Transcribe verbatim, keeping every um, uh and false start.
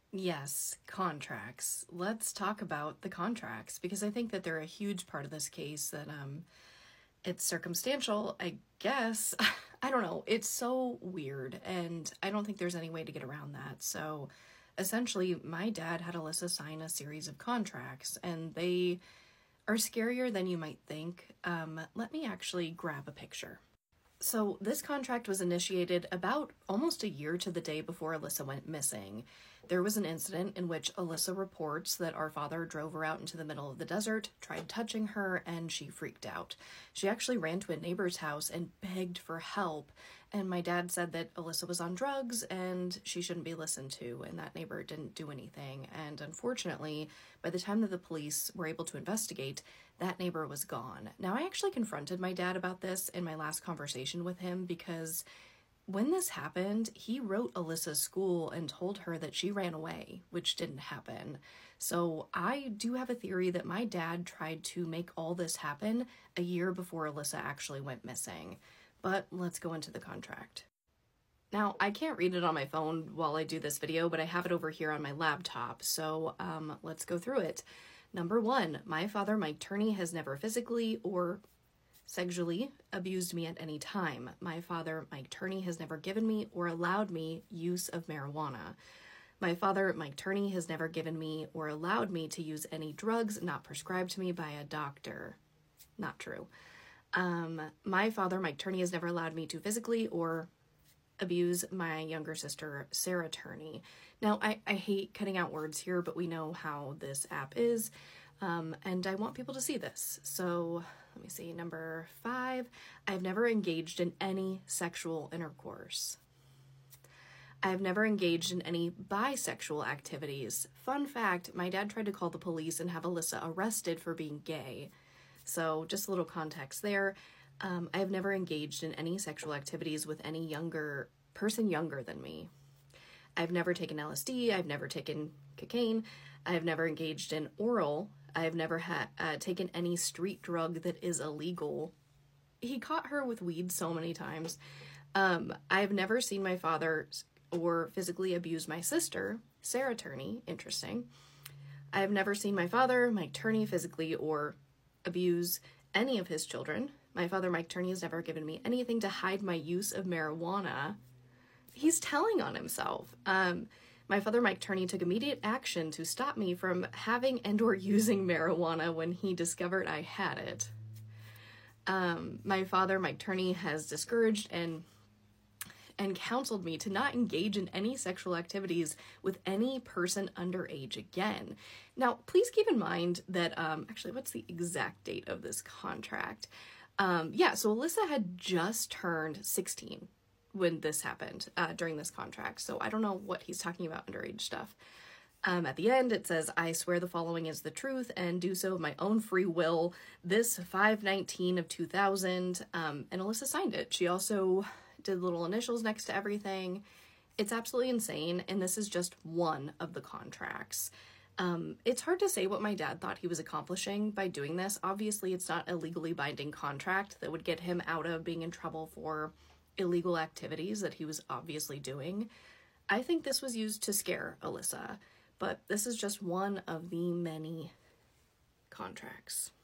Yes, contracts. Let's talk about the contracts because I think that they're a huge part of this case that um it's circumstantial, I guess. I don't know. It's so weird and I don't think there's any way to get around that. So essentially, my dad had Alyssa sign a series of contracts and they are scarier than you might think. Um, let me actually grab a picture. So, this contract was initiated about almost a year to the day before Alyssa went missing. There was an incident in which Alyssa reports that our father drove her out into the middle of the desert, tried touching her, and she freaked out. She actually ran to a neighbor's house and begged for help. And my dad said that Alyssa was on drugs and she shouldn't be listened to, and that neighbor didn't do anything. And unfortunately, by the time that the police were able to investigate, that neighbor was gone. Now, I actually confronted my dad about this in my last conversation with him because when this happened, he wrote Alyssa's school and told her that she ran away, which didn't happen. So I do have a theory that my dad tried to make all this happen a year before Alyssa actually went missing. But let's go into the contract. Now, I can't read it on my phone while I do this video, but I have it over here on my laptop, so um, let's go through it. Number one, my father, Mike Turney, has never physically or sexually abused me at any time. My father, Mike Turney, has never given me or allowed me use of marijuana. My father, Mike Turney, has never given me or allowed me to use any drugs not prescribed to me by a doctor. Not true. Um, my father, Mike Turney, has never allowed me to physically or abuse my younger sister, Sarah Turney. Now, I, I hate cutting out words here, but we know how this app is, um, and I want people to see this. So let me see, number five, I've never engaged in any sexual intercourse. I have never engaged in any bisexual activities. Fun fact, my dad tried to call the police and have Alyssa arrested for being gay. So just a little context there. Um, I have never engaged in any sexual activities with any younger person younger than me. I've never taken L S D. I've never taken cocaine. I've never engaged in oral. I've never ha- uh, taken any street drug that is illegal. He caught her with weed so many times. Um, I've never seen my father or physically abuse my sister, Sarah Turney. Interesting. I have never seen my father, Mike Turney, physically or abuse any of his children. My father, Mike Turney, has never given me anything to hide my use of marijuana. He's telling on himself. Um, my father, Mike Turney, took immediate action to stop me from having and or using marijuana when he discovered I had it. Um, my father, Mike Turney, has discouraged and and counseled me to not engage in any sexual activities with any person underage again. Now, please keep in mind that, um, actually, what's the exact date of this contract? Um, yeah, so Alyssa had just turned sixteen when this happened, uh, during this contract. So I don't know what he's talking about underage stuff. Um, at the end, it says, I swear the following is the truth and do so of my own free will. This five nineteen of two thousand, um, and Alyssa signed it. She also did little initials next to everything. It's absolutely insane, and this is just one of the contracts. Um, it's hard to say what my dad thought he was accomplishing by doing this. Obviously, it's not a legally binding contract that would get him out of being in trouble for illegal activities that he was obviously doing. I think this was used to scare Alyssa, but this is just one of the many contracts.